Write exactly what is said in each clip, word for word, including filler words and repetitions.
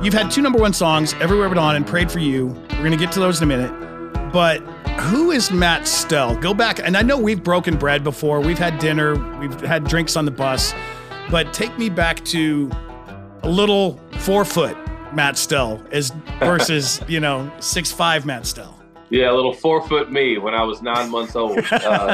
You've had two number one songs, Everywhere But On and Prayed For You. We're going to get to those in a minute. But who is Matt Stell? Go back, and I know we've broken bread before. We've had dinner. We've had drinks on the bus. But take me back to a little four-foot Matt Stell as versus, you know, six five Matt Stell. Yeah, a little four-foot me when I was nine months old. Uh,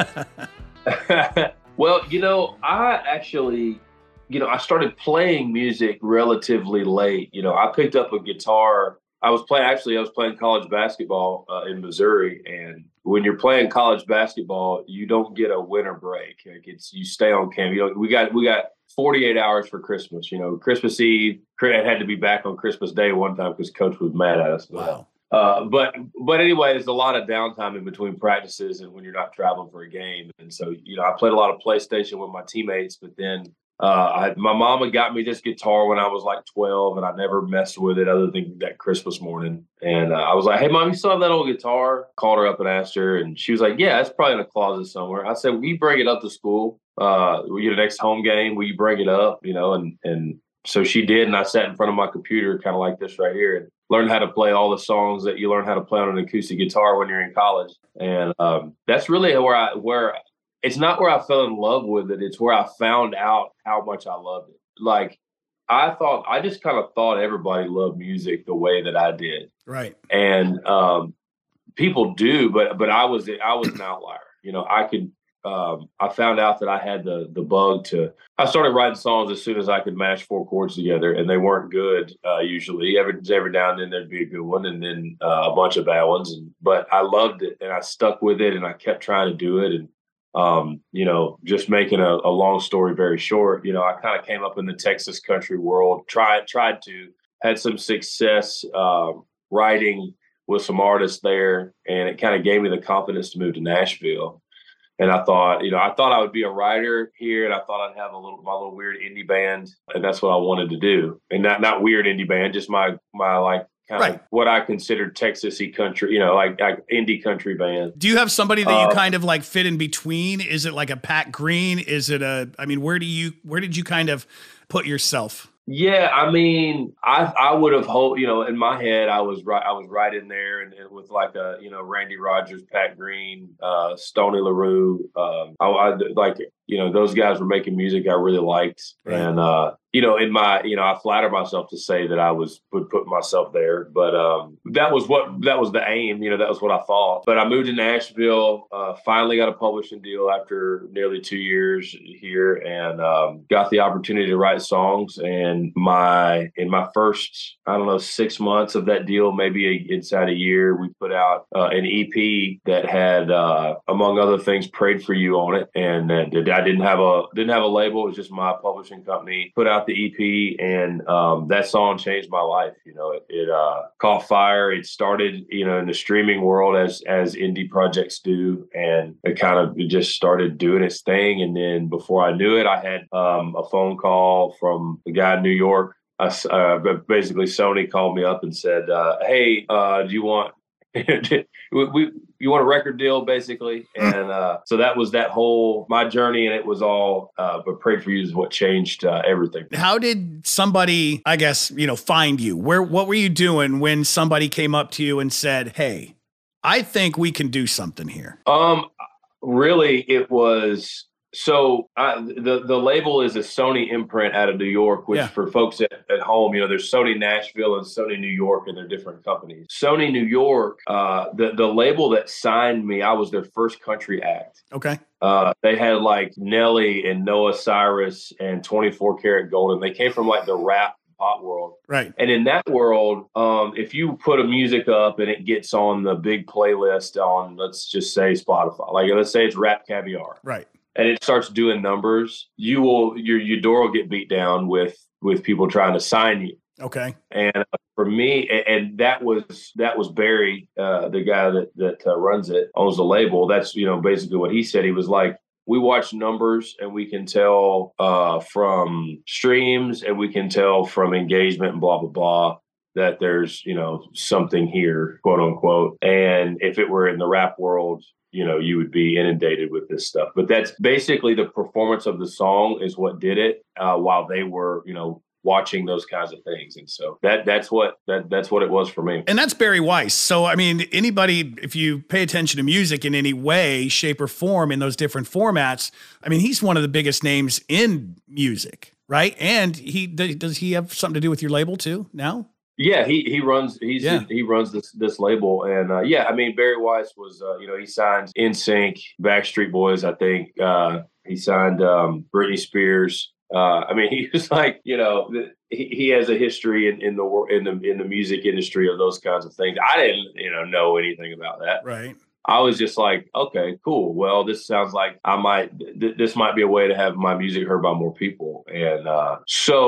well, you know, I actually... You know, I started playing music relatively late. You know, I picked up a guitar. I was playing, actually, I was playing college basketball uh, in Missouri. And when you're playing college basketball, you don't get a winter break. Like it's, you stay on campus. You know, we got, we got forty-eight hours for Christmas. You know, Christmas Eve, I had to be back on Christmas Day one time because coach was mad at us. Wow. Uh, but, but anyway, there's a lot of downtime in between practices and when you're not traveling for a game. And so, you know, I played a lot of PlayStation with my teammates, but then Uh, I, my mama got me this guitar when I was like twelve, and I never messed with it other than that Christmas morning. And uh, I was like, "Hey, mom, you still have that old guitar?" Called her up and asked her, and she was like, "Yeah, it's probably in a closet somewhere." I said, "Will you bring it up to school? Uh, you know, next home game, will you bring it up?" You know, and and so she did, and I sat in front of my computer, kind of like this right here, and learned how to play all the songs that you learn how to play on an acoustic guitar when you're in college. And um, that's really where I where. It's not where I fell in love with it. It's where I found out how much I loved it. Like I thought, I just kind of thought everybody loved music the way that I did. Right. And um, people do, but but I was I was an outlier. You know, I could. Um, I found out that I had the the bug to. I started writing songs as soon as I could mash four chords together, and they weren't good uh, usually. Every every now and then there'd be a good one, and then uh, a bunch of bad ones. And but I loved it, and I stuck with it, and I kept trying to do it, and. Um, you know, just making a, a long story very short, you know, I kind of came up in the Texas country world, tried, tried to, had some success uh, writing with some artists there. And it kind of gave me the confidence to move to Nashville. And I thought, you know, I thought I would be a writer here, and I thought I'd have a little, my little weird indie band. And that's what I wanted to do. And not, not weird indie band, just my, my like, kind right. of what I considered Texas-y country, you know, like, like indie country band. Do you have somebody that uh, you kind of like fit in between? Is it like a Pat Green? Is it a, I mean, where do you, where did you kind of put yourself? Yeah, I mean, I I would have hoped, you know, in my head, I was right, I was right in there, and, and with like a, you know, Randy Rogers, Pat Green, uh, Stoney LaRue, um, I, I like, you know, those guys were making music I really liked, right. and uh, you know, in my, you know, I flatter myself to say that I was would put myself there, but um, that was what that was the aim, you know, that was what I thought. But I moved to Nashville, uh, finally got a publishing deal after nearly two years here, and um, got the opportunity to write songs. And my in my first, I don't know, six months of that deal, maybe a, inside a year, we put out uh, an E P that had, uh, among other things, Prayed For You on it, and uh, I didn't have a didn't have a label. It was just my publishing company put out the E P, and um, that song changed my life. You know, it, it uh, caught fire. It started, you know, in the streaming world as as indie projects do, and it kind of it just started doing its thing. And then before I knew it, I had um, a phone call from a guy in New York. Uh, basically, Sony called me up and said, uh, "Hey, uh, do you want?" we, we you want a record deal, basically. And uh, so that was that whole my journey, and it was all uh, but Prayed For You is what changed uh, everything. How did somebody, I guess, you know, find you? Where what were you doing when somebody came up to you and said, "Hey, I think we can do something here"? Um, really, it was. So I, the the label is a Sony imprint out of New York, which yeah. for folks at, at home, you know, there's Sony Nashville and Sony New York, and they're different companies. Sony New York, uh, the the label that signed me, I was their first country act. Okay. Uh, they had like Nelly and Noah Cyrus and twenty-four Karat Golden. They came from like the rap pop world. Right. And in that world, um, if you put a music up and it gets on the big playlist on, let's just say Spotify, like let's say it's Rap Caviar. Right. And it starts doing numbers, you will your your door will get beat down with with people trying to sign you. Okay. And uh, for me, and, and that was that was Barry, uh, the guy that that uh, runs it, owns the label. That's you know basically what he said. He was like, we watch numbers and we can tell uh, from streams and we can tell from engagement and blah blah blah that there's you know something here, quote unquote. And if it were in the rap world, you know, you would be inundated with this stuff. But that's basically the performance of the song is what did it uh, while they were, you know, watching those kinds of things. And so that that's what that that's what it was for me. And that's Barry Weiss. So I mean, anybody, if you pay attention to music in any way, shape, or form in those different formats, I mean, he's one of the biggest names in music, right? And he does he have something to do with your label too now? Yeah, he he runs he's Yeah. he runs this this label, and uh, yeah, I mean Barry Weiss was uh, you know he signed N Sync, Backstreet Boys, I think uh, he signed um, Britney Spears. Uh, I mean, he was like, you know, he, he has a history in, in the in the in the music industry of those kinds of things. I didn't, you know, know anything about that. Right. I was just like, okay, cool. Well, this sounds like I might. Th- this might be a way to have my music heard by more people, and uh,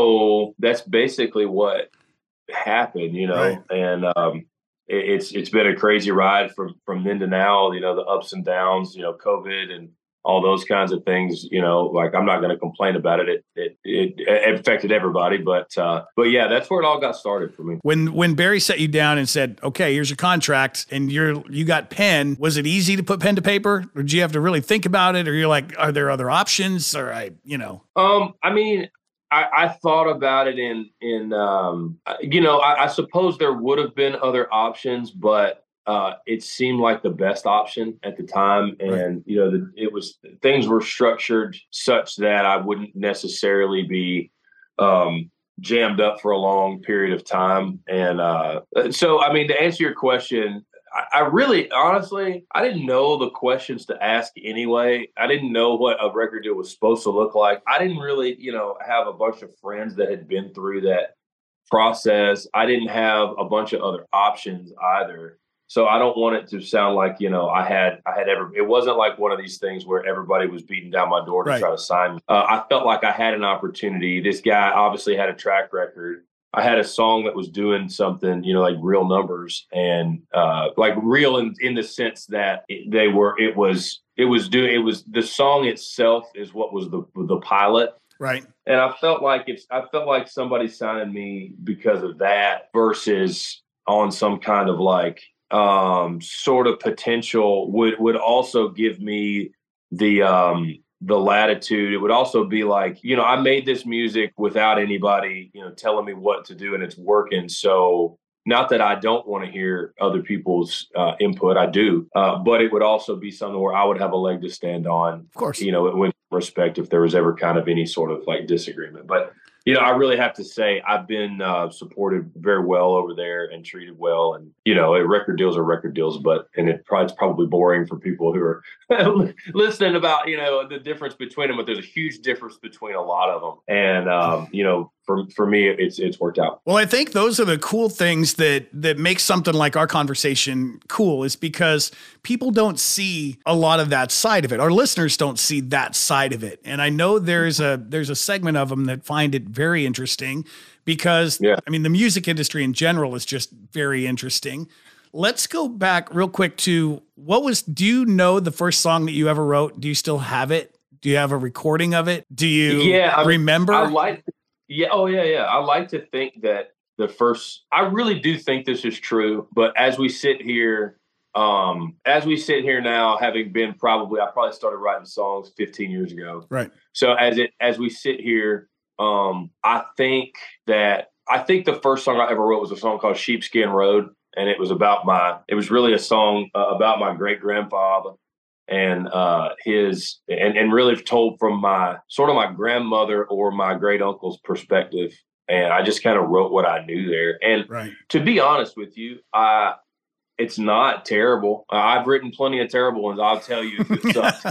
so that's basically what happened, you know. Right. And um, it, it's it's been a crazy ride from from then to now. You know, the ups and downs. You know, COVID and all those kinds of things, you know, like I'm not going to complain about it. It, it, it, it affected everybody, but, uh, but yeah, that's where it all got started for me. When, when Barry set you down and said, okay, here's your contract and you're, you got pen, was it easy to put pen to paper, or did you have to really think about it? Or you're like, are there other options? Or I, you know, um, I mean, I, I thought about it in, in, um, you know, I, I suppose there would have been other options, but Uh, it seemed like the best option at the time. And, right. you know, the, it was, things were structured such that I wouldn't necessarily be um, jammed up for a long period of time. And uh, so, I mean, to answer your question, I, I really, honestly, I didn't know the questions to ask anyway. I didn't know what a record deal was supposed to look like. I didn't really, you know, have a bunch of friends that had been through that process. I didn't have a bunch of other options either. So I don't want it to sound like, you know, I had, I had ever, it wasn't like one of these things where everybody was beating down my door to right. try to sign me. Uh, I felt like I had an opportunity. This guy obviously had a track record. I had a song that was doing something, you know, like real numbers and uh, like real in, in the sense that it, they were, it was, it was doing, it was, the song itself is what was the, the pilot. Right. And I felt like it's, I felt like somebody signed me because of that versus on some kind of like, um, sort of potential would, would also give me the, um, the latitude. It would also be like, you know, I made this music without anybody, you know, telling me what to do and it's working. So not that I don't want to hear other people's uh, input. I do. Uh, but it would also be something where I would have a leg to stand on, of course, you know, with respect if there was ever kind of any sort of like disagreement. But you know, I really have to say I've been uh, supported very well over there and treated well. And, you know, record deals are record deals, but and it, it's probably boring for people who are listening about, you know, the difference between them. But there's a huge difference between a lot of them. And, um, you know, for for me, it's it's worked out. Well, I think those are the cool things that that make something like our conversation cool, is because people don't see a lot of that side of it. Our listeners don't see that side of it. And I know there's a there's a segment of them that find it very interesting because, yeah. I mean, the music industry in general is just very interesting. Let's go back real quick to what was, do you know the first song that you ever wrote? Do you still have it? Do you have a recording of it? Do you yeah, I, remember? I like, yeah. Oh yeah. Yeah. I like to think that the first, I really do think this is true, but as we sit here, um, as we sit here now, having been probably, I probably started writing songs fifteen years ago. Right. So as it, as we sit here, um, I think that, I think the first song I ever wrote was a song called Sheepskin Road. And it was about my, it was really a song uh, about my great grandfather and uh, his, and, and really told from my, sort of my grandmother or my great uncle's perspective. And I just kind of wrote what I knew there. And right. to be honest with you, I, it's not terrible. Uh, I've written plenty of terrible ones. I'll tell you if it sucks.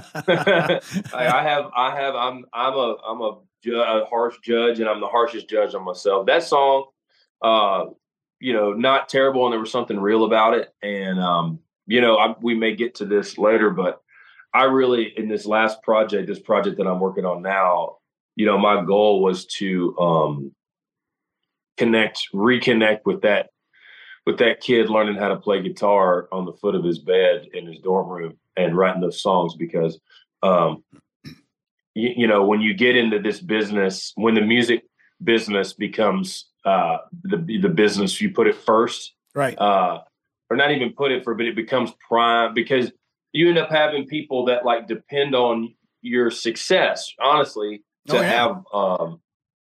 I, I have, I have, I'm, I'm a, I'm a, ju- a harsh judge, and I'm the harshest judge on myself. That song, uh, you know, not terrible, and there was something real about it. And, um, you know, I, we may get to this later, but I really, in this last project, this project that I'm working on now, you know, my goal was to um, connect, reconnect with that, with that kid learning how to play guitar on the foot of his bed in his dorm room and writing those songs. Because, um, you, you know, when you get into this business, when the music business becomes uh the the business, you put it first, right? Uh or not even put it for, but it becomes prime, because you end up having people that like depend on your success, honestly, to oh, yeah. have um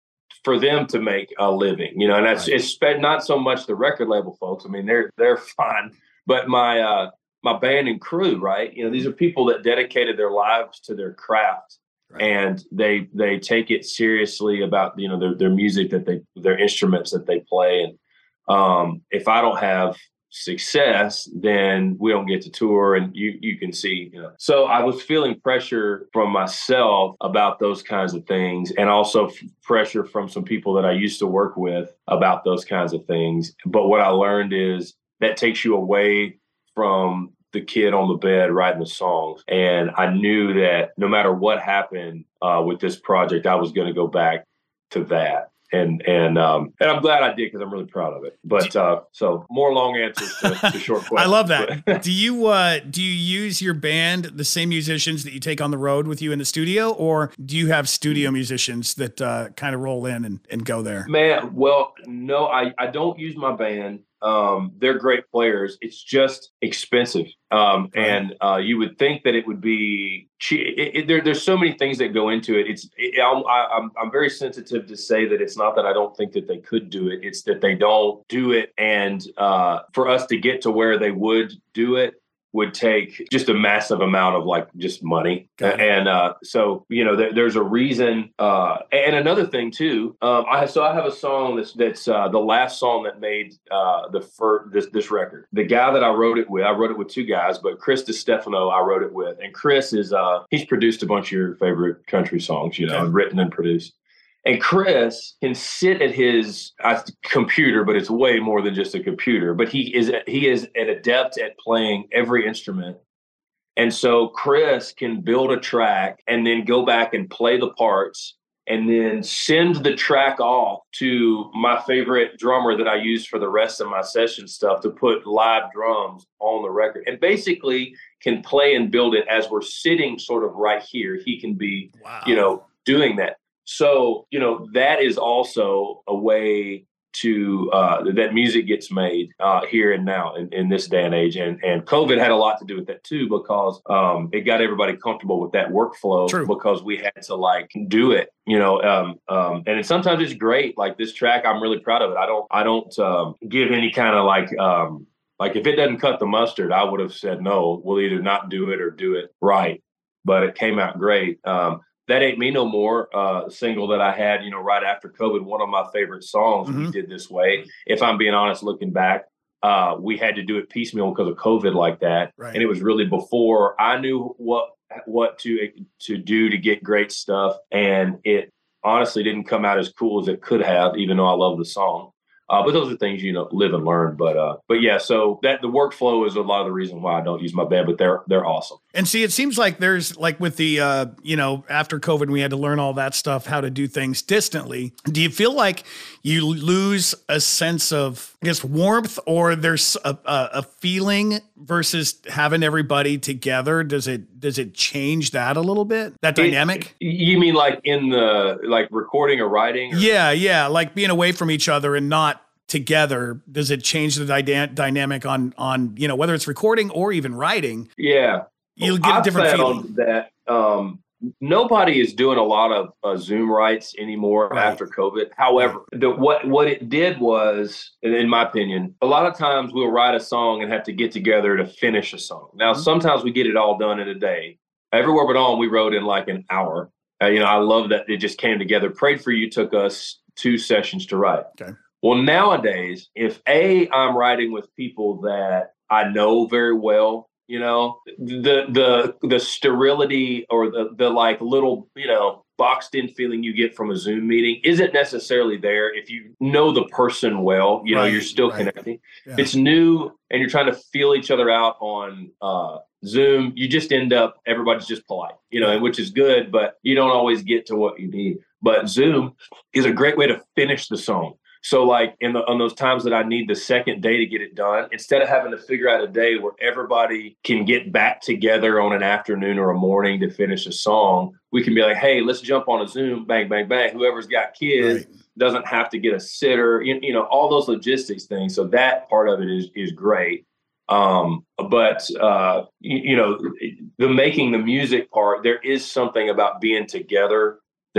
for them to make a living, you know, and that's, right. It's not so much the record label folks. I mean, they're, they're fine, but my, uh, my band and crew, right. You know, these are people that dedicated their lives to their craft, right. And they, they take it seriously about, you know, their, their music that they, their instruments that they play. And, um, if I don't have success, then we don't get to tour, and you you can see, you know. So I was feeling pressure from myself about those kinds of things, and also f- pressure from some people that I used to work with about those kinds of things. But what I learned is that takes you away from the kid on the bed writing the songs. And I knew that no matter what happened uh, with this project, I was going to go back to that. And and um and I'm glad I did, because I'm really proud of it. But uh, so more long answers to, to short questions. I love that. do you uh, do you use your band, the same musicians that you take on the road with you in the studio, or do you have studio musicians that uh, kind of roll in and, and go there? Man, well, no, I, I don't use my band. Um, they're great players. It's just expensive. Um, right. And uh, you would think that it would be cheap. It, it, there, there's so many things that go into it. It's it, I'm, I'm I'm very sensitive to say that it's not that I don't think that they could do it. It's that they don't do it. And uh, for us to get to where they would do it would take just a massive amount of like just money. And uh, so, you know, there, there's a reason. Uh, and another thing too, um, I so I have a song that's that's uh, the last song that made uh, the first this this record. The guy that I wrote it with, I wrote it with two guys, but Chris DiStefano I wrote it with, and Chris is uh, he's produced a bunch of your favorite country songs, you know, okay. written and produced. And Chris can sit at his uh, computer, but it's way more than just a computer. But he is he is an adept at playing every instrument. And so Chris can build a track and then go back and play the parts and then send the track off to my favorite drummer that I use for the rest of my session stuff to put live drums on the record. And basically can play and build it as we're sitting sort of right here. He can be, wow. you know, doing that. So, you know, that is also a way to uh, that music gets made uh, here and now in, in this day and age. And, and COVID had a lot to do with that, too, because um, it got everybody comfortable with that workflow. True. Because we had to like do it, you know, um, um, and it, sometimes it's great. Like this track, I'm really proud of it. I don't I don't um, give any kind of like um, like if it doesn't cut the mustard, I would have said, no, we'll either not do it or do it right. But it came out great. Um, That Ain't Me No More, uh, single that I had, you know, right after COVID, one of my favorite songs mm-hmm. we did this way. If I'm being honest, looking back, uh, we had to do it piecemeal because of COVID like that. Right. And it was really before I knew what what to to do to get great stuff. And it honestly didn't come out as cool as it could have, even though I love the song. Uh, but those are things, you know, live and learn. But uh, but yeah, so that the workflow is a lot of the reason why I don't use my band, but they're they're awesome. And see, it seems like there's like with the, uh, you know, after COVID, we had to learn all that stuff, how to do things distantly. Do you feel like you lose a sense of, I guess, warmth, or there's a, a, a feeling versus having everybody together? Does it does it change that a little bit, that dynamic? It, you mean like in the, like recording or writing? Or? Yeah, yeah, like being away from each other and not together. Does it change the dy- dynamic on, on, you know, whether it's recording or even writing? Yeah. You'll get a different feeling. That um, nobody is doing a lot of uh, Zoom writes anymore right. after COVID. However, the, what what it did was, in my opinion, a lot of times we'll write a song and have to get together to finish a song. Now, mm-hmm. sometimes we get it all done in a day. Everywhere But On, we wrote in like an hour. Uh, you know, I love that it just came together. Prayed For You took us two sessions to write. Okay. Well, nowadays, if A, I'm writing with people that I know very well, you know, the the the sterility or the the like little, you know, boxed in feeling you get from a Zoom meeting isn't necessarily there if you know the person well. You know, right, you're still right. connecting. Yeah. It's new and you're trying to feel each other out on uh, Zoom. You just end up, everybody's just polite, you know, which is good, but you don't always get to what you need. But Zoom is a great way to finish the song. So like in the, on those times that I need the second day to get it done, instead of having to figure out a day where everybody can get back together on an afternoon or a morning to finish a song, we can be like, hey, let's jump on a Zoom, bang, bang, bang. Whoever's got kids right. doesn't have to get a sitter, you, you know, all those logistics things. So that part of it is is great. Um, but, uh, you, you know, the making the music part, there is something about being together that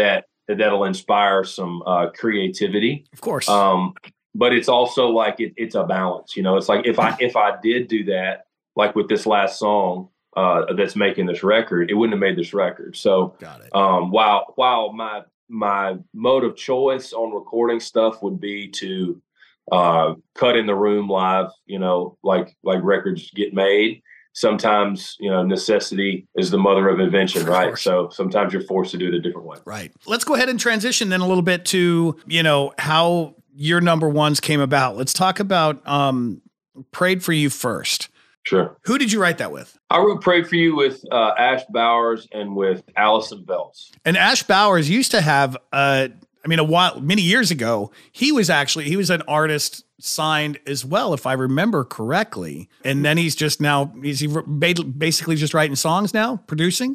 that'll inspire some uh, creativity. Of course. Um, but it's also like it, it's a balance. You know, it's like if I if I did do that, like with this last song uh, that's making this record, it wouldn't have made this record. So Got it. Um, while while my my mode of choice on recording stuff would be to uh, cut in the room live, you know, like like records get made. Sometimes, you know, necessity is the mother of invention, Of right? course. So sometimes you're forced to do it a different way. Right. Let's go ahead and transition then a little bit to, you know, how your number ones came about. Let's talk about um, Prayed for You first. Sure. Who did you write that with? I wrote Pray for You with uh, Ash Bowers and with Allison Belts. And Ash Bowers used to have, uh, I mean, a while, many years ago, he was actually, he was an artist signed as well, if I remember correctly. And then he's just now, is he basically just writing songs now, producing,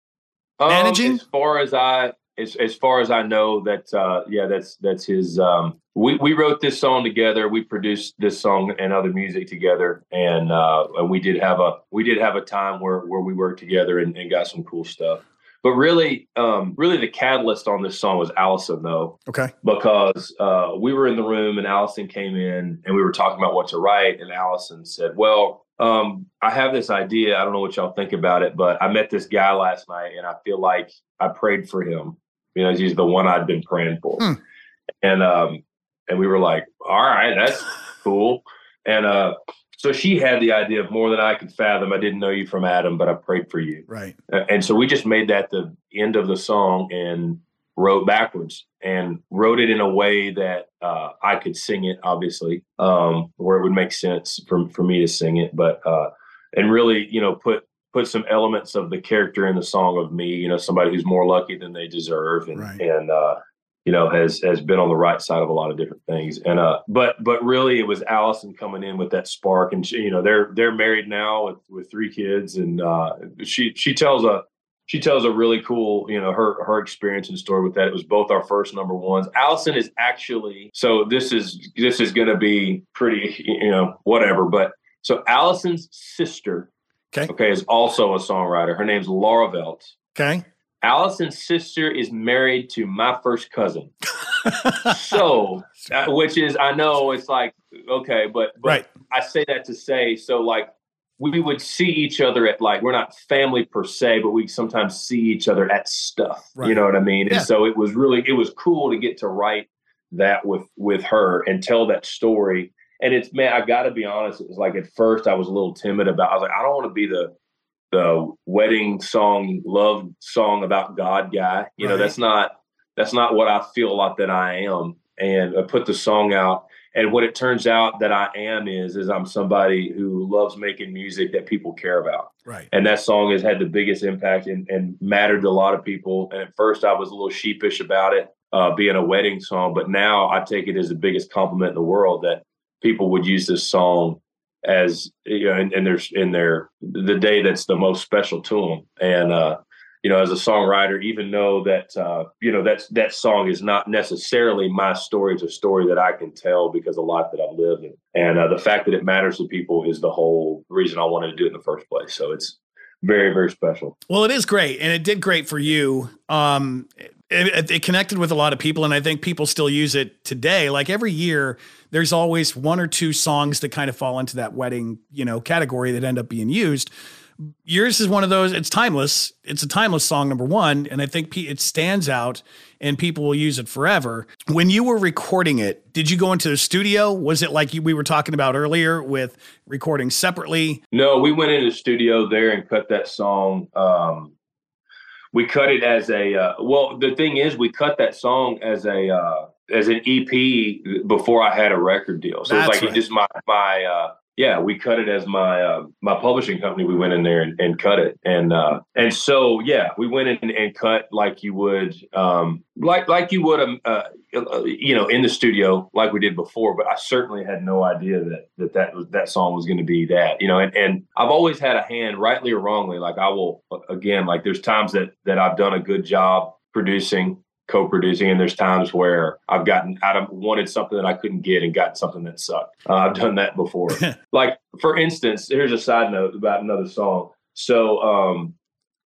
um, managing? As far as I, as, as far as I know that, uh, yeah, that's, that's his, um, we, we wrote this song together. We produced this song and other music together. And, uh, and we did have a, we did have a time where, where we worked together and, and got some cool stuff. But really, um, really the catalyst on this song was Allison, though. Okay. Because uh, we were in the room and Allison came in and we were talking about what to write. And Allison said, well, um, I have this idea. I don't know what y'all think about it, but I met this guy last night and I feel like I prayed for him. You know, he's the one I'd been praying for. Hmm. And um, and we were like, all right, that's cool. And uh, so she had the idea of more than I could fathom. I didn't know you from Adam, but I prayed for you. Right. And so we just made that the end of the song and wrote backwards and wrote it in a way that uh, I could sing it, obviously, um, where it would make sense for, for me to sing it. But uh, and really, you know, put put some elements of the character in the song of me, you know, somebody who's more lucky than they deserve. And, right. and uh, you know, has has been on the right side of a lot of different things. And uh, but but really, it was Allison coming in with that spark. And she, you know, they're they're married now with, with three kids, and uh, she she tells a she tells a really cool, you know, her her experience and story with that. It was both our first number ones. Allison is actually, so this is this is going to be pretty, you know, whatever. But so Allison's sister, okay, okay, is also a songwriter. Her name's Laura Velt. Okay. Allison's sister is married to my first cousin. So, uh, which is, I know it's like, okay, but, but right. I say that to say, so like we would see each other at like, we're not family per se, but we sometimes see each other at stuff, right. You know what I mean? Yeah. And so it was really, it was cool to get to write that with, with her and tell that story. And it's, man, I gotta be honest. It was like, at first I was a little timid about, I was like, I don't want to be the, the wedding song, love song about God guy. You know, right. that's not, that's not what I feel like that I am. And I put the song out. And what it turns out that I am is, is I'm somebody who loves making music that people care about. Right. And that song has had the biggest impact and, and mattered to a lot of people. And at first I was a little sheepish about it, uh, being a wedding song, but now I take it as the biggest compliment in the world that people would use this song as, you know, and, and there's in their, the day that's the most special to them. And, uh, you know, as a songwriter, even though that, uh, you know, that's, that song is not necessarily my story, it's a story that I can tell because of a life that I've lived. And, and uh, the fact that it matters to people is the whole reason I wanted to do it in the first place. So it's very, very special. Well, it is great. And it did great for you. Um, it, it connected with a lot of people. And I think people still use it today. Like every year, there's always one or two songs that kind of fall into that wedding, you know, category that end up being used. Yours is one of those. It's timeless. It's a timeless song, number one. And I think it stands out and people will use it forever. When you were recording it, did you go into the studio? Was it like we were talking about earlier with recording separately? No, we went into the studio there and cut that song. Um, we cut it as a, uh, well, the thing is we cut that song as a, uh, as an E P before I had a record deal. So That's it's like right. just my, my, uh, yeah, we cut it as my uh, my publishing company. We went in there and, and cut it, and uh, and so yeah, we went in and cut like you would, um, like like you would, um, uh, you know, in the studio like we did before. But I certainly had no idea that that that, was, that song was going to be that, you know. And, and I've always had a hand, rightly or wrongly. Like I will again, like there's times that that I've done a good job producing. Co-producing, and there's times where I've gotten out of wanted something that I couldn't get and got something that sucked. Uh, I've done that before. Like for instance, here's a side note about another song. So um,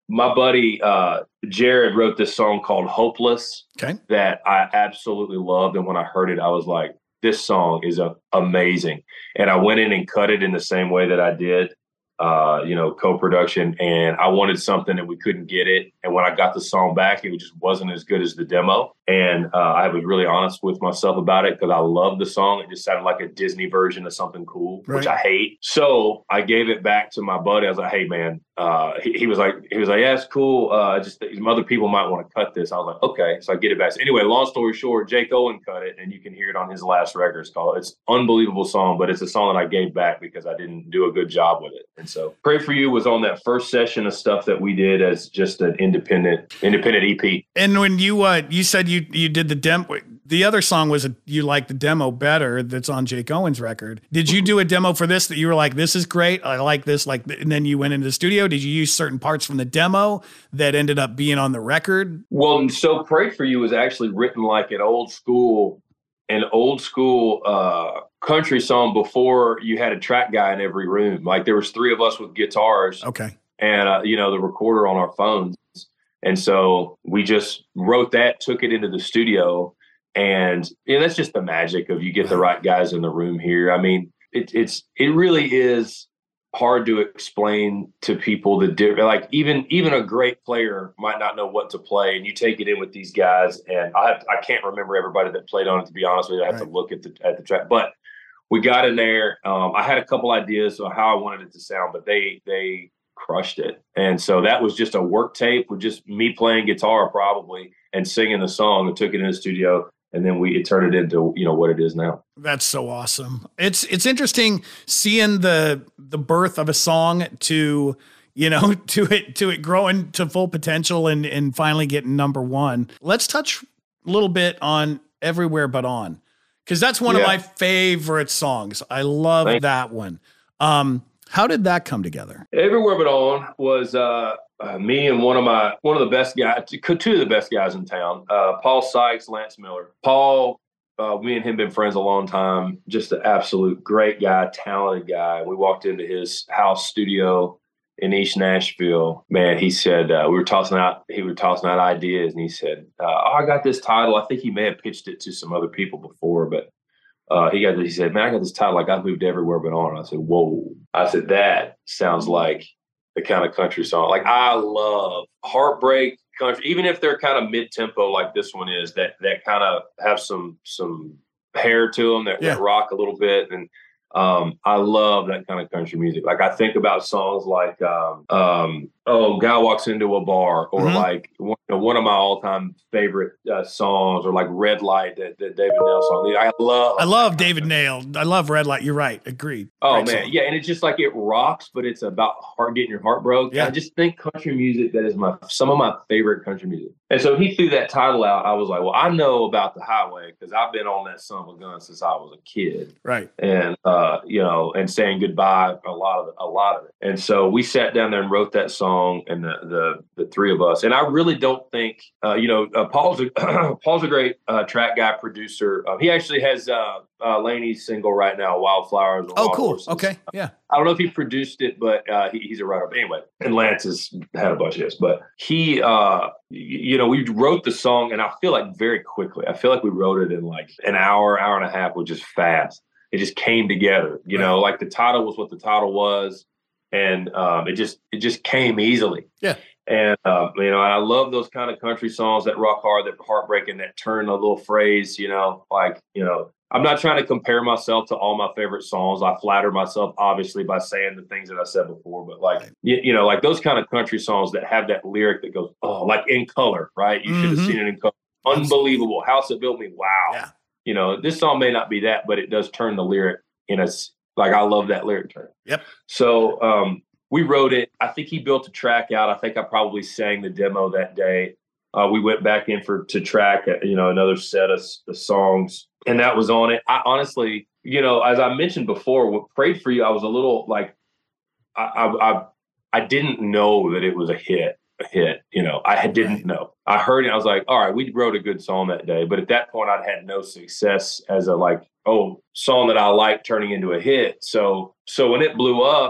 my buddy uh, Jared wrote this song called Hopeless okay. that I absolutely loved. And when I heard it, I was like, this song is a, amazing. And I went in and cut it in the same way that I did, uh, you know, co-production. And I wanted something that we couldn't get it. And when I got the song back, it just wasn't as good as the demo. And uh, I was really honest with myself about it because I loved the song. It just sounded like a Disney version of something cool, right. which I hate. So I gave it back to my buddy. I was like, hey, man, uh, he, he was like, he was like, yeah, it's cool. Uh, just some other people might want to cut this. I was like, okay. So I get it back. So anyway, long story short, Jake Owen cut it, and you can hear it on his last record. It's called, it's an unbelievable song, but it's a song that I gave back because I didn't do a good job with it. And so Pray For You was on that first session of stuff that we did as just an independent, independent E P. And when you, uh, you said you, you did the demo, the other song was a, you like the demo better that's on Jake Owen's record. Did you do a demo for this that you were like, this is great, I like this, like, and then you went into the studio? Did you use certain parts from the demo that ended up being on the record? Well, so Pray For You was actually written like an old school, an old school uh, country song before you had a track guy in every room. Like there was three of us with guitars. Okay. And, uh, you know, the recorder on our phones. And so we just wrote that, took it into the studio. And you know, that's just the magic of you get the right guys in the room here. I mean, it, it's it really is hard to explain to people the different. Like even even a great player might not know what to play, and you take it in with these guys. And I have, I can't remember everybody that played on it, to be honest with you. I have right. to look at the at the track, but we got in there. Um, I had a couple ideas of how I wanted it to sound, but they they crushed it. And so that was just a work tape with just me playing guitar probably and singing the song, and took it in the studio. And then we it turned it into, you know, what it is now. That's so awesome. It's it's interesting seeing the the birth of a song to, you know, to it to it growing to full potential and and finally getting number one. Let's touch a little bit on Everywhere But On, because that's one yeah. of my favorite songs. I love Thanks. that one. Um, how did that come together? Everywhere But On was uh Uh, me and one of my one of the best guys, two of the best guys in town, uh, Paul Sykes, Lance Miller. Paul, uh, me and him been friends a long time. Just an absolute great guy, talented guy. We walked into his house studio in East Nashville. Man, he said uh, we were tossing out. He was tossing out ideas, and he said, uh, "Oh, I got this title." I think he may have pitched it to some other people before, but uh, he got. He said, "Man, I got this title. Like I moved everywhere but on." I said, "Whoa!" I said, "That sounds like the kind of country song." Like I love heartbreak country, even if they're kind of mid-tempo like this one is, that that kind of have some some hair to them that, yeah. that rock a little bit. And um, I love that kind of country music. Like I think about songs like um, um, "Oh, Guy Walks Into a Bar," or mm-hmm. like one, you know, one of my all-time favorite uh, songs, or like "Red Light," that, that David Nail song. I love. I love David Nail. I love "Red Light." You're right. Agreed. Oh Great man, song. yeah, and it's just like it rocks, but it's about heart getting your heart broke. Yeah. I just think country music, that is my some of my favorite country music. And so he threw that title out. I was like, well, I know about the highway because I've been on that son of a gun since I was a kid. Right. And uh, you know, and saying goodbye a lot of it, a lot of it. And so we sat down there and wrote that song, and the the the three of us. And I really don't think, uh, you know, uh, Paul's a Paul's a great uh, track guy, producer. Uh, he actually has uh, uh, Laney's single right now, "Wildflowers." Oh, Wild cool. Horses. Okay, yeah. I don't know if he produced it, but uh, he, he's a writer. But anyway, and Lance has had a bunch of this. But he, uh, you know, we wrote the song, and I feel like very quickly. I feel like we wrote it in like an hour, hour and a half, which is fast. It just came together. You know, like the title was what the title was, and um, it just it just came easily. Yeah. And, uh, you know, I love those kind of country songs that rock hard, that heartbreaking, that turn a little phrase, you know, like, you know, I'm not trying to compare myself to all my favorite songs. I flatter myself, obviously, by saying the things that I said before. But like, you, you know, like those kind of country songs that have that lyric that goes, oh, like In Color, right? You mm-hmm. should have seen it in color. Unbelievable. House That Built Me. Wow. Yeah. You know, this song may not be that, but it does turn the lyric in a, like, I love that lyric turn. Yep. So, um, we wrote it. I think he built a track out. I think I probably sang the demo that day. Uh, we went back in for to track, you know, another set of, of songs, and that was on it. I honestly, you know, as I mentioned before, with "Prayed For You," I was a little like, I, I, I, I didn't know that it was a hit. A hit, you know, I didn't right. know. I heard it. I was like, all right, we wrote a good song that day. But at that point, I'd had no success as a like, oh, song that I like turning into a hit. So, so when it blew up,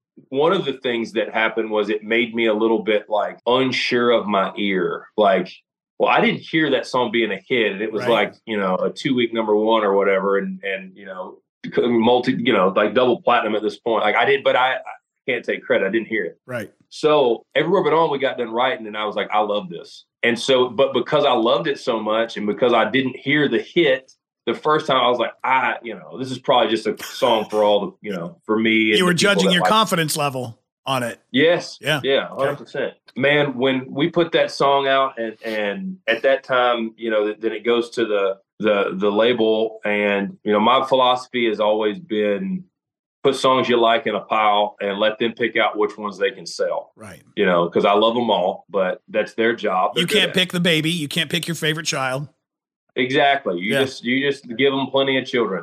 one of the things that happened was it made me a little bit like unsure of my ear. Like, well, I didn't hear that song being a hit, and it was right. like, you know, a two week number one or whatever. And, and, you know, multi, you know, like double platinum at this point. Like I did, but I, I can't take credit. I didn't hear it. Right. So Everywhere But On, we got done writing, and I was like, I love this. And so, but because I loved it so much, and because I didn't hear the hit the first time, I was like, I, you know, this is probably just a song for all the, you know, for me. You were judging your like confidence level on it. Yes. Yeah. Yeah. one hundred percent. Okay. Man, when we put that song out, and, and at that time, you know, then it goes to the, the, the label. And, you know, my philosophy has always been put songs you like in a pile and let them pick out which ones they can sell. Right. You know, because I love them all, but that's their job. They're you can't pick the baby. You can't pick your favorite child. Exactly. You yeah. just you just give them plenty of children.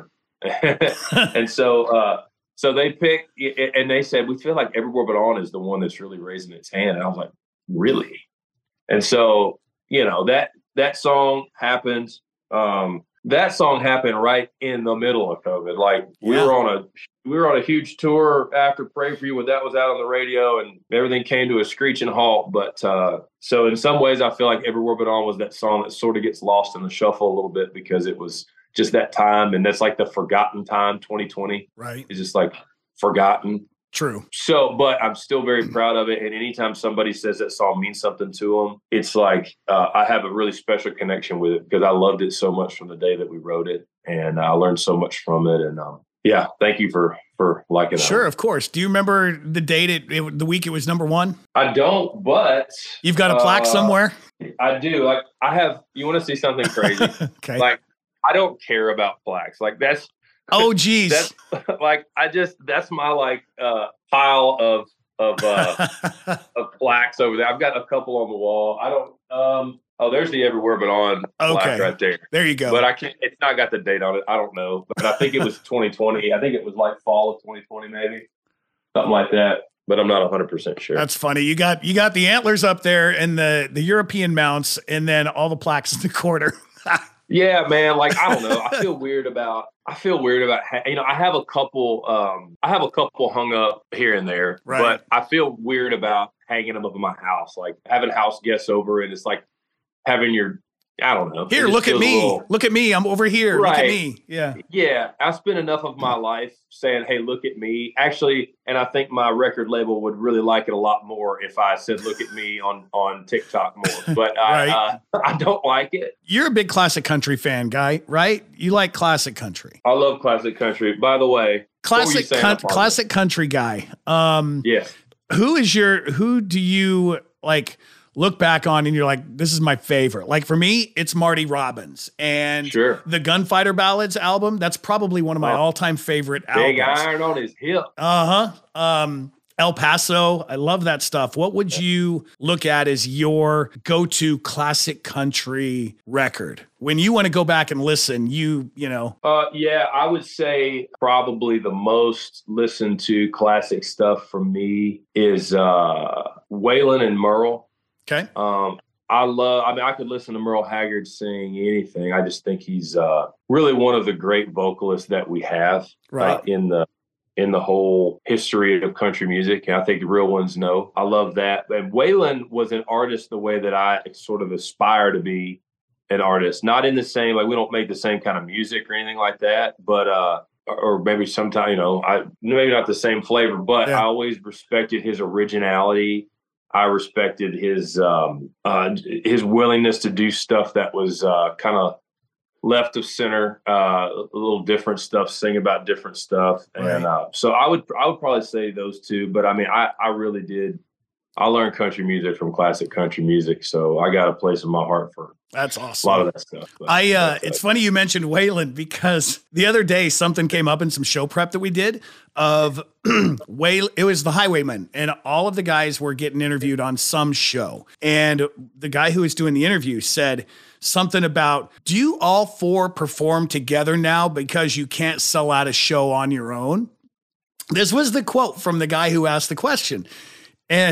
And so uh, so they picked, and they said, we feel like Everywhere But On is the one that's really raising its hand. And I was like, really? And so, you know, that that song happened. Um, that song happened right in the middle of COVID. Like we yeah. were on a we were on a huge tour after Pray For You when that was out on the radio, and everything came to a screeching halt. But uh, so in some ways, I feel like Everywhere But On was that song that sort of gets lost in the shuffle a little bit because it was just that time, and that's like the forgotten time. twenty twenty, right? It's just like forgotten. True. So, but I'm still very proud of it. And anytime somebody says that song means something to them, it's like uh, I have a really special connection with it because I loved it so much from the day that we wrote it, and I learned so much from it. And um, yeah, thank you for for liking it. Sure, of course. Do you remember the date it, it the week it was number one? I don't, but you've got a plaque uh, somewhere. I do. Like I have. You want to see something crazy? Okay. Like I don't care about plaques. Like that's. Oh, geez. That's like, I just, that's my like uh, pile of, of, uh, of plaques over there. I've got a couple on the wall. I don't, um, oh, there's the Everywhere But On okay. plaque right there. There you go. But I can't, it's not got the date on it. I don't know. But I think it was twenty twenty. I think it was like fall of twenty twenty, maybe something like that. But I'm not one hundred percent sure. That's funny. You got, you got the antlers up there and the, the European mounts, and then all the plaques in the corner. Yeah, man. Like, I don't know. I feel weird about, I feel weird about, you know, I have a couple, um, I have a couple hung up here and there, right. But I feel weird about hanging them up in my house, like having house guests over, and it's like having your, I don't know. Here, look at me. Little, look at me. I'm over here. Right. Look at me. Yeah. Yeah. I spent enough of my life saying, hey, look at me. Actually, and I think my record label would really like it a lot more if I said, look at me on, on TikTok more. But right. I, uh, I don't like it. You're a big classic country fan, guy, right? You like classic country. I love classic country. By the way, classic con- classic country guy. Um, yes. Who is your, who do you like look back on and you're like, this is my favorite? Like for me, it's Marty Robbins, and sure. the Gunfighter Ballads album. That's probably one of my oh, all-time favorite big albums. Big iron on his hip. Uh-huh. Um, El Paso. I love that stuff. What would you look at as your go-to classic country record? When you want to go back and listen, you, you know. Uh, yeah, I would say probably the most listened to classic stuff for me is uh, Waylon and Merle. Okay. Um, I love, I mean, I could listen to Merle Haggard sing anything. I just think he's uh, really one of the great vocalists that we have right. uh, in the in the whole history of country music. And I think the real ones know. I love that. And Waylon was an artist the way that I sort of aspire to be an artist. Not in the same, like we don't make the same kind of music or anything like that, but uh, or maybe sometimes, you know, I maybe not the same flavor, but yeah. I always respected his originality. I respected his um, uh, his willingness to do stuff that was uh, kind of left of center, uh, a little different stuff, sing about different stuff, right. and uh, so I would I would probably say those two. But I mean, I I really did. I learned country music from classic country music, so I got a place in my heart for that's awesome. A lot of that stuff. But I uh, it's funny you mentioned Waylon, because the other day something came up in some show prep that we did of Waylon. It was the Highwaymen, and all of the guys were getting interviewed on some show, and the guy who was doing the interview said something about, do you all four perform together now because you can't sell out a show on your own? This was the quote from the guy who asked the question, and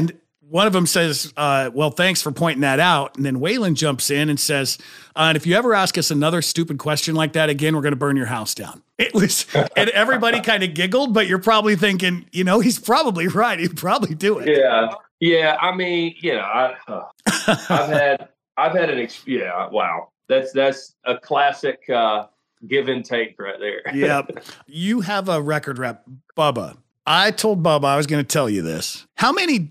one of them says, uh, well, thanks for pointing that out. And then Waylon jumps in and says, uh, and if you ever ask us another stupid question like that again, we're going to burn your house down. It was, and everybody kind of giggled, but you're probably thinking, you know, he's probably right. He'd probably do it. Yeah. Yeah. I mean, you know, I, uh, I've had, I've had an, ex- yeah, wow. That's, that's a classic uh, give and take right there. Yeah. You have a record rep, Bubba. I told Bubba I was going to tell you this. How many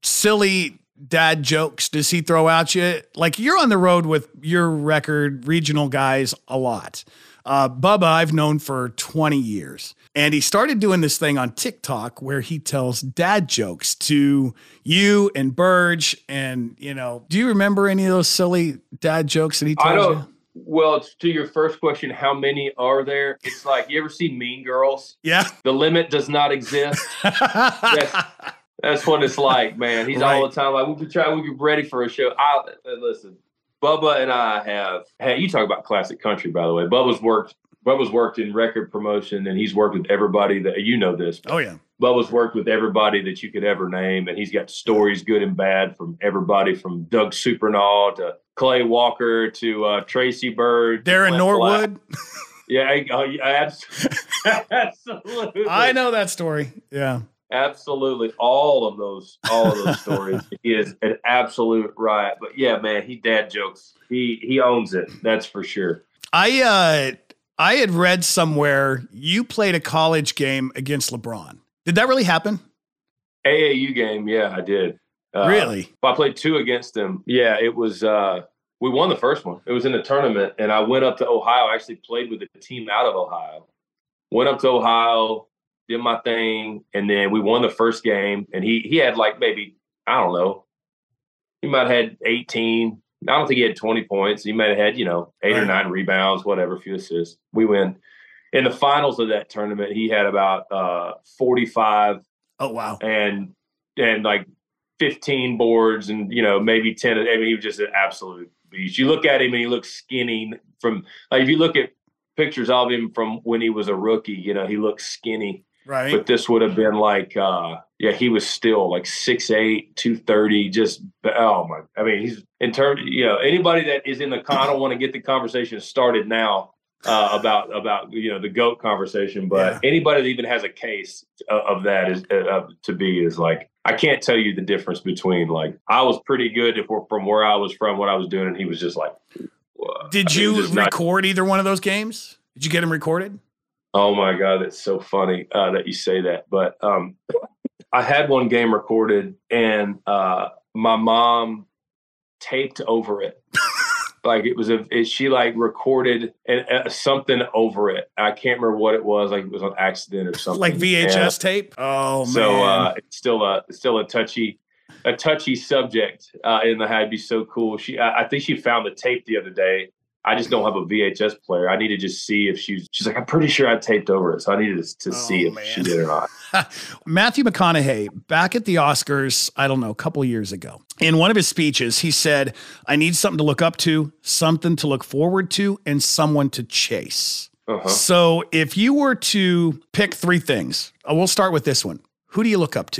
silly dad jokes does he throw at you? Like, you're on the road with your record regional guys a lot. Uh, Bubba, I've known for twenty years. And he started doing this thing on TikTok where he tells dad jokes to you and Burge. And, you know, do you remember any of those silly dad jokes that he tells I don't, you? Well, to your first question, how many are there? It's like, you ever see Mean Girls? Yeah. The limit does not exist. that's, that's what it's like, man. He's right. all the time like, we'll be trying, we'll be ready for a show. I listen, Bubba and I have, hey, you talk about classic country, by the way. Bubba's worked, Bubba's worked in record promotion, and he's worked with everybody that, you know this. Oh, yeah. Bubba's worked with everybody that you could ever name, and he's got stories good and bad from everybody from Doug Supernaw to Clay Walker to uh, Tracy Bird. Darren Norwood. Yeah, I, I, absolutely. I know that story. Yeah. Absolutely. All of those, all of those stories. He is an absolute riot. But yeah, man, he dad jokes. He he owns it. That's for sure. I uh I had read somewhere you played a college game against LeBron. Did that really happen? A A U game, yeah, I did. Uh, really? I played two against him. Yeah, it was uh we won the first one. It was in a tournament, and I went up to Ohio. I actually played with a team out of Ohio. Went up to Ohio, did my thing, and then we won the first game. And he he had like maybe, I don't know, he might have had eighteen. I don't think he had twenty points. He might have had, you know, eight right. or nine rebounds, whatever, a few assists. We win. In the finals of that tournament, he had about uh, forty-five. Oh, wow. And and like fifteen boards and, you know, maybe ten. I mean, he was just an absolute beast. You look at him and he looks skinny from, like, if you look at pictures of him from when he was a rookie, you know, he looks skinny. Right. But this would have been like, uh, yeah, he was still like six eight, two thirty, just, oh my, I mean, he's in terms, you know, anybody that is in the con, I don't want to get the conversation started now uh, about, about, you know, the GOAT conversation, but yeah. anybody that even has a case of, of that is uh, to be is like, I can't tell you the difference between like, I was pretty good if we're from where I was from, what I was doing. And he was just like, uh, did I mean, you record not, either one of those games? Did you get them recorded? Oh my God, that's so funny uh, that you say that. But um, I had one game recorded, and uh, my mom taped over it. Like it was a, it, she like recorded and uh, something over it. I can't remember what it was. Like it was on accident or something. Like V H S and, tape. Oh man. So uh, it's still a it's still a touchy a touchy subject. Uh, in the I'd be so cool. She I, I think she found the tape the other day. I just don't have a V H S player. I need to just see if she's, she's like, I'm pretty sure I taped over it. So I needed to, to oh, see if man. she did or not. Matthew McConaughey, back at the Oscars, I don't know, a couple of years ago, in one of his speeches, he said, I need something to look up to, something to look forward to, and someone to chase. Uh-huh. So if you were to pick three things, we'll start with this one. Who do you look up to?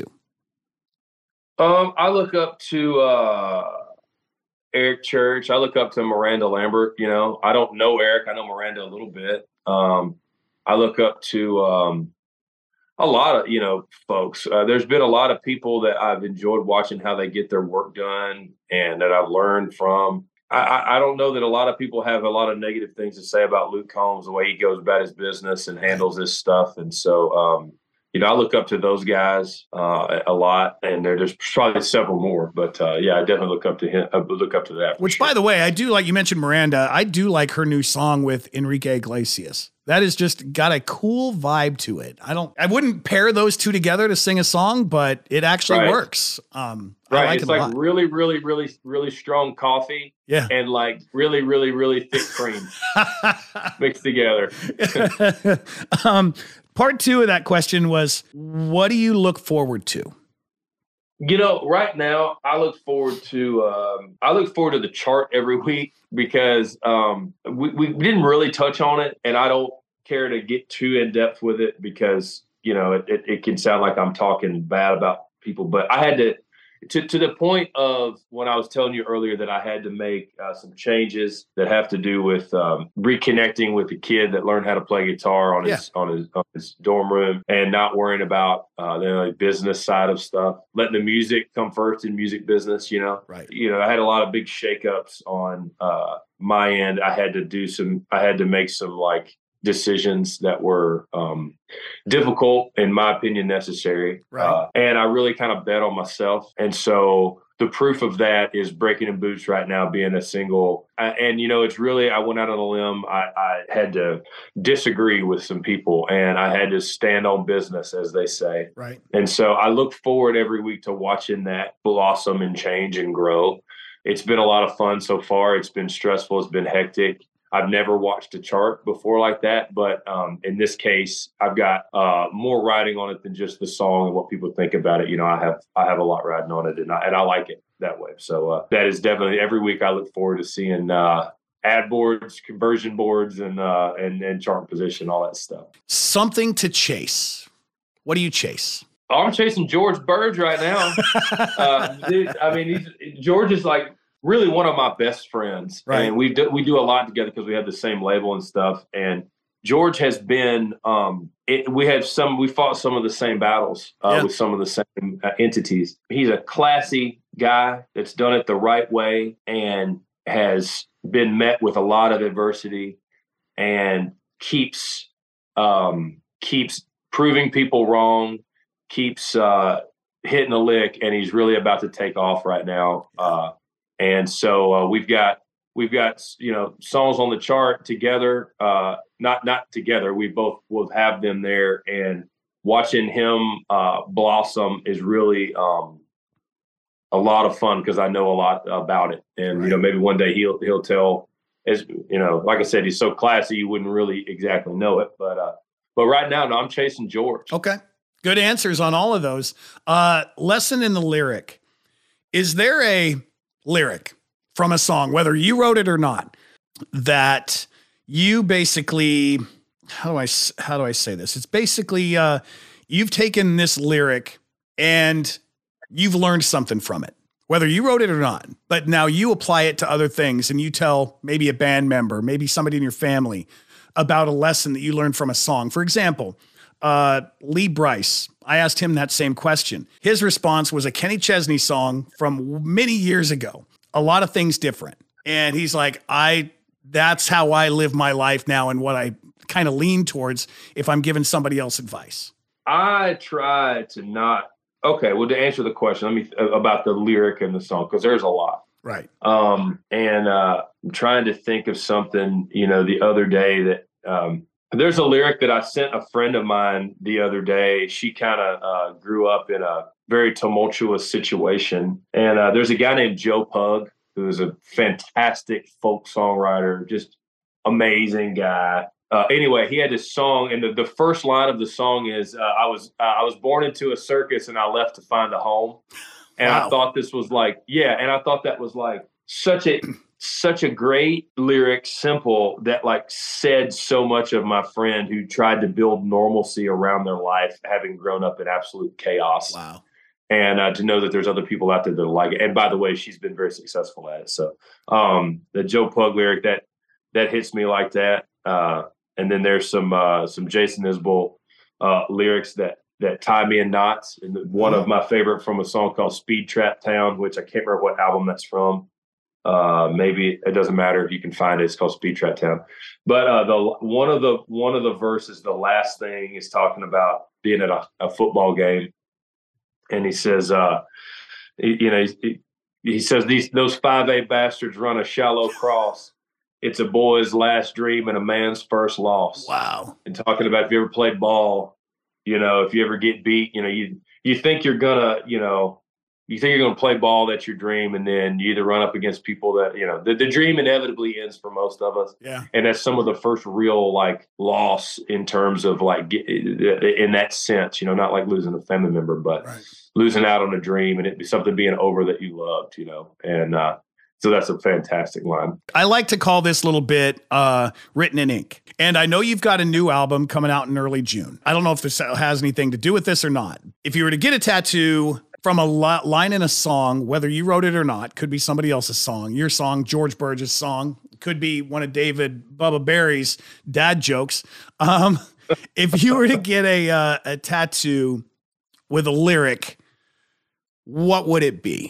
Um, I look up to, uh, Eric Church. I look up to Miranda Lambert. You know, I don't know Eric. I know Miranda a little bit. Um, I look up to um, a lot of, you know, folks. Uh, there's been a lot of people that I've enjoyed watching how they get their work done and that I've learned from. I, I, I don't know that a lot of people have a lot of negative things to say about Luke Combs, the way he goes about his business and handles this stuff. And so, um, you know, I look up to those guys uh, a lot, and there, there's probably several more. But uh, yeah, I definitely look up to him. I look up to that. Which, sure. by the way, I do like. You mentioned Miranda. I do like her new song with Enrique Iglesias. That has just got a cool vibe to it. I don't. I wouldn't pair those two together to sing a song, but it actually right. works. Um, right, I like it's it like a lot. really, really, really, really strong coffee. Yeah, and like really, really, really thick cream mixed together. um. Part two of that question was, what do you look forward to? You know, right now I look forward to um, I look forward to the chart every week because um, we, we didn't really touch on it, and I don't care to get too in depth with it because you know it, it, it can sound like I'm talking bad about people. But I had to to, to the point of when I was telling you earlier that I had to make uh, some changes that have to do with um, reconnecting with the kid that learned how to play guitar on Yeah. his on his on his dorm room, and not worrying about uh, the like, business side of stuff, letting the music come first in music business. You know, Right. You know, I had a lot of big shakeups on uh, my end. I had to do some. I had to make some like decisions that were um, difficult, in my opinion, necessary. Right. Uh, and I really kind of bet on myself. And so the proof of that is Breaking in Boots right now being a single. Uh, and, you know, it's really, I went out on a limb. I, I had to disagree with some people, and I had to stand on business, as they say. Right. And so I look forward every week to watching that blossom and change and grow. It's been a lot of fun so far. It's been stressful. It's been hectic. I've never watched a chart before like that, but um, in this case, I've got uh, more riding on it than just the song and what people think about it. You know, I have I have a lot riding on it, and I, and I like it that way. So uh, that is definitely every week. I look forward to seeing uh, ad boards, conversion boards, and uh, and and chart position, all that stuff. Something to chase. What do you chase? Oh, I'm chasing George Burge right now. uh, dude, I mean, he's, George is like really one of my best friends, right. And we do we do a lot together because we have the same label and stuff. And George has been, um, it, we have some, we fought some of the same battles uh, yeah. with some of the same uh, entities. He's a classy guy that's done it the right way and has been met with a lot of adversity and keeps um, keeps proving people wrong, keeps uh, hitting a lick, and he's really about to take off right now. Uh, And so uh, we've got we've got you know songs on the chart together, uh, not not together. We both will have them there, and watching him uh, blossom is really um, a lot of fun because I know a lot about it. And right. you know maybe one day he'll he'll tell, as you know, like I said, he's so classy you wouldn't really exactly know it. But uh, but right now, no, I'm chasing George. Okay, good answers on all of those. Uh, lesson in the lyric. Is there a lyric from a song, whether you wrote it or not, that you basically, how do I, how do I say this? It's basically, uh, you've taken this lyric and you've learned something from it, whether you wrote it or not, but now you apply it to other things and you tell maybe a band member, maybe somebody in your family about a lesson that you learned from a song. For example, uh, Lee Brice, I asked him that same question. His response was a Kenny Chesney song from many years ago. A lot of things different. And he's like, I, that's how I live my life now and what I kind of lean towards if I'm giving somebody else advice. I try to not, okay, well, to answer the question, let me, about the lyric in the song, because there's a lot. Right. Um, and uh, I'm trying to think of something, you know, the other day that, um, there's a lyric that I sent a friend of mine the other day. She kind of uh, grew up in a very tumultuous situation. And uh, there's a guy named Joe Pug, who's a fantastic folk songwriter, just amazing guy. Uh, anyway, he had this song, and the, the first line of the song is, uh, I was uh, I was born into a circus and I left to find a home. And wow. I thought this was like, yeah, and I thought that was like such a such a great lyric, simple, that like said so much of my friend who tried to build normalcy around their life, having grown up in absolute chaos. Wow. And uh, to know that there's other people out there that like it. And by the way, she's been very successful at it. So um, the Joe Pug lyric, that that hits me like that. Uh, and then there's some uh, some Jason Isbell uh, lyrics that that tie me in knots. And one mm-hmm. of my favorite from a song called Speed Trap Town, which I can't remember what album that's from. Uh, maybe it doesn't matter if you can find it. It's called Speed Trap Town. But uh, the one of the one of the verses, the last thing is talking about being at a, a football game, and he says, uh, he, you know, he, he says these those five A bastards run a shallow cross. It's a boy's last dream and a man's first loss. Wow. And talking about if you ever played ball, you know, if you ever get beat, you know, you you think you're gonna, you know. You think you're going to play ball, that's your dream, and then you either run up against people that, you know, the, the dream inevitably ends for most of us. Yeah. And that's some of the first real, like, loss in terms of, like, get, in that sense, you know, not like losing a family member, but right. losing out on a dream and it be something being over that you loved, you know. And uh, so that's a fantastic line. I like to call this little bit uh, written in ink. And I know you've got a new album coming out in early June. I don't know if this has anything to do with this or not. If you were to get a tattoo from a li- line in a song, whether you wrote it or not, could be somebody else's song, your song, George Burgess' song, could be one of David Bubba Barry's dad jokes. Um, if you were to get a uh, a tattoo with a lyric, what would it be?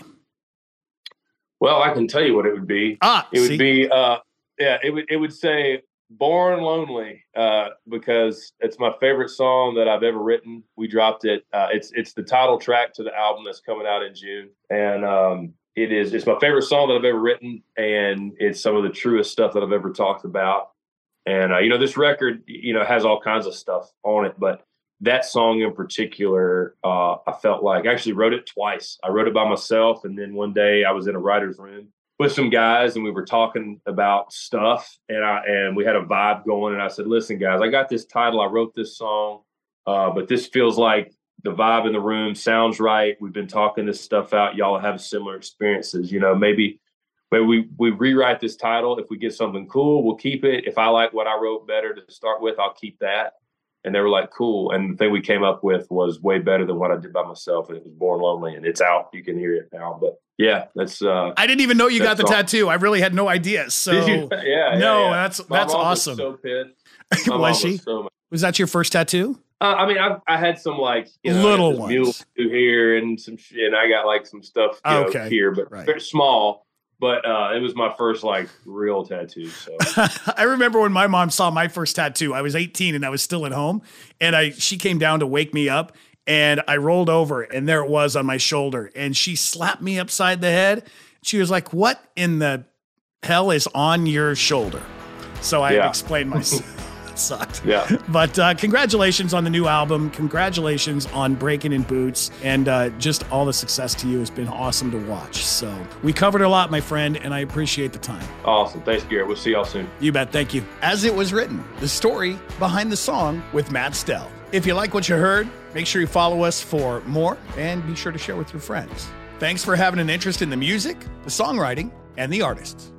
Well, I can tell you what it would be. Ah, it see? would be, uh, yeah, it would it would say "Born Lonely" uh, because it's my favorite song that I've ever written. We dropped it. Uh, it's it's the title track to the album that's coming out in June, and um, it is it's my favorite song that I've ever written, and it's some of the truest stuff that I've ever talked about. And uh, you know, this record, you know, has all kinds of stuff on it, but that song in particular, uh, I felt like I actually wrote it twice. I wrote it by myself, and then one day I was in a writer's room with some guys, and we were talking about stuff, and I and we had a vibe going. And I said, "Listen, guys, I got this title. I wrote this song, uh, but this feels like the vibe in the room sounds right. We've been talking this stuff out. Y'all have similar experiences. You know, maybe." But we, we rewrite this title. If we get something cool, we'll keep it. If I like what I wrote better to start with, I'll keep that. And they were like, cool. And the thing we came up with was way better than what I did by myself. And it was Born Lonely, and it's out. You can hear it now. But yeah, that's. Uh, I didn't even know you got the song. tattoo. I really had no idea. So yeah, yeah, no, yeah. that's My that's mom awesome. Was so pissed. Was, My mom she? Was, so was that your first tattoo? uh, I mean, I, I had some like you know, little this ones mule tattoo here and some shit. And I got like some stuff you okay. know, here, but right. very small. But uh, it was my first like real tattoo. So I remember when my mom saw my first tattoo. I was eighteen and I was still at home, and I she came down to wake me up, and I rolled over, and there it was on my shoulder, and she slapped me upside the head. She was like, "What in the hell is on your shoulder?" So I yeah. explained myself. Sucked. Yeah. But uh, congratulations on the new album. Congratulations on Breaking in Boots. And uh, just all the success to you has been awesome to watch. So we covered a lot, my friend, and I appreciate the time. Awesome. Thanks, Garrett. We'll see y'all soon. You bet. Thank you. As It Was Written, the story behind the song with Matt Stell. If you like what you heard, make sure you follow us for more and be sure to share with your friends. Thanks for having an interest in the music, the songwriting, and the artists.